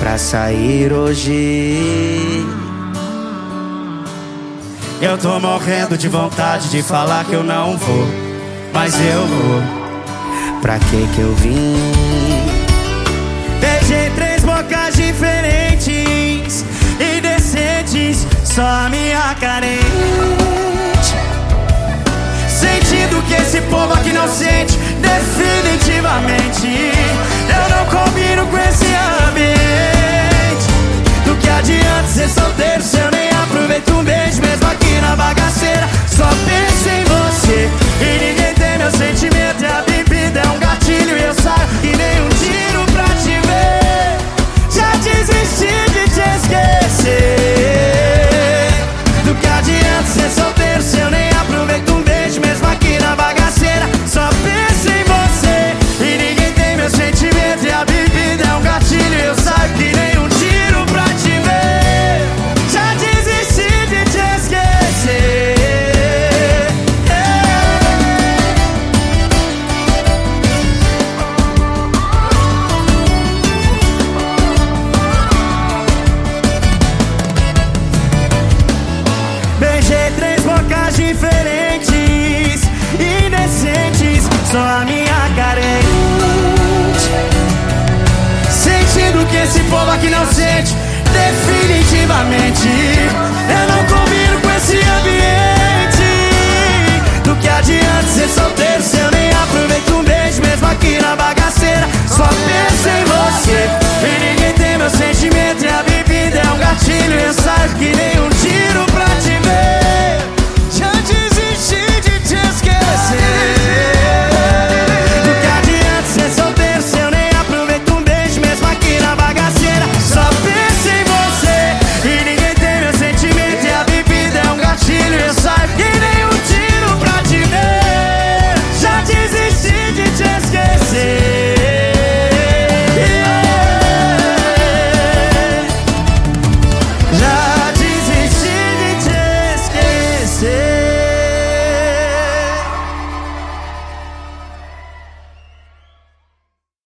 pra sair hoje. Eu tô morrendo de vontade de falar que eu não vou, mas eu vou. Pra que eu vim? Beijei 3 bocas diferentes, indecentes, só a minha carente. Sentindo que esse povo aqui não sente, definitivamente. Eu não combino com esse ambiente. Do que adianta ser solteiro se eu nem aproveito um beijo, mesmo aqui na bagaceira. Só penso em você e ninguém tem meu sentimento. E a bebida é um gatilho e eu saio que nem um tiro pra te ver. Já desisti de te esquecer. Do que adianta ser solteiro se eu nem aproveito um beijo, mesmo aqui na bagaceira. Só penso em você e ninguém tem meu sentimento. E a bebida é um gatilho e eu saio que nem um tiro pra te ver. Já desisti de te esquecer. Beijei 3 bocas diferentes, indecentes, só a minha carente. Sentindo que esse povo aqui não sente, definitivamente. Eu não